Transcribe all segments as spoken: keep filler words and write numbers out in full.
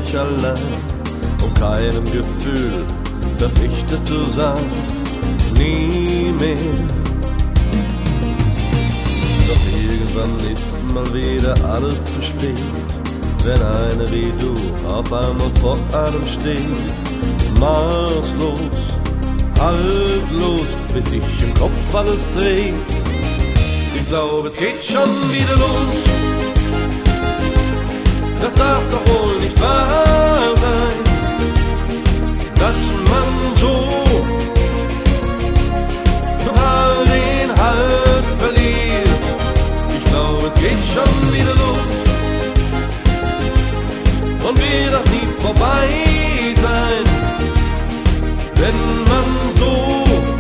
ich allein, um keinem Gefühl verpflichtet zu sein, nie mehr. Doch irgendwann ist mal wieder alles zu spät, wenn einer wie du auf einmal vor einem steht. Maßlos, haltlos, bis sich im Kopf alles dreht. Ich glaube, es geht schon wieder los. Das darf doch wohl nicht wahr sein, dass man so total den Halt verliert. Ich glaube, es geht schon wieder los und wird auch nie vorbei sein, wenn man so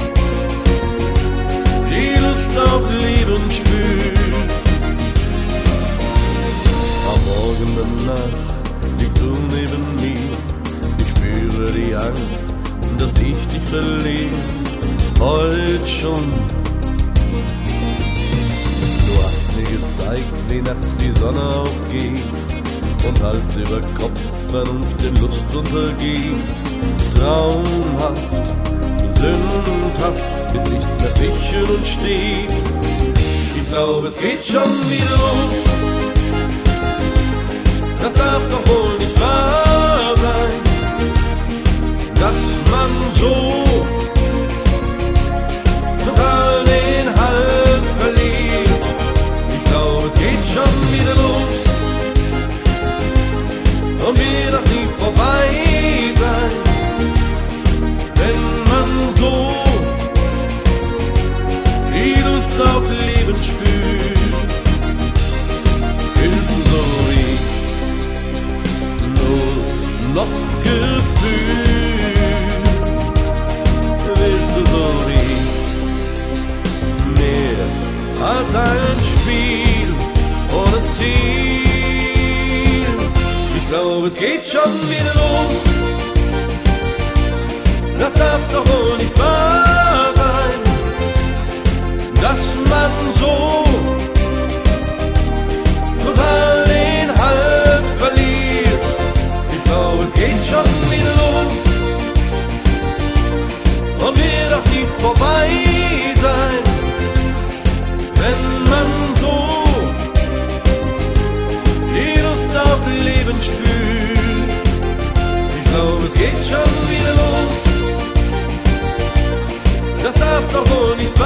die Lust auf Leben spürt. Am Morgen danach liegst du neben mir, ich spüre die Angst, dass ich dich verliere, heute schon. Du hast mir gezeigt, wie nachts die Sonne aufgeht und Hals über Kopf Vernunft in Lust untergeht. Traumhaft, sündhaft, bis nichts mehr fischen und steht. Ich glaube, es geht schon wieder los. Das darf doch wohl nicht wahr sein, dass man so total den Halt verliert. Ich glaube, es geht schon wieder los und wird auch nie vorbei sein, wenn man so die Lust auf Leben spürt. Willst du so wie nur noch Gefühl? Willst du so wie mehr als ein Spiel ohne Ziel? Ich glaube, es geht schon wieder los. Das darf doch wohl nicht wahr sein, dass man so total den Halt verliert. Ich glaube, es geht schon wieder los und wird auch nie vorbei sein, wenn man so die Lust auf Leben spürt. Ich glaube, es geht schon wieder los. Das darf doch wohl nicht wahr sein.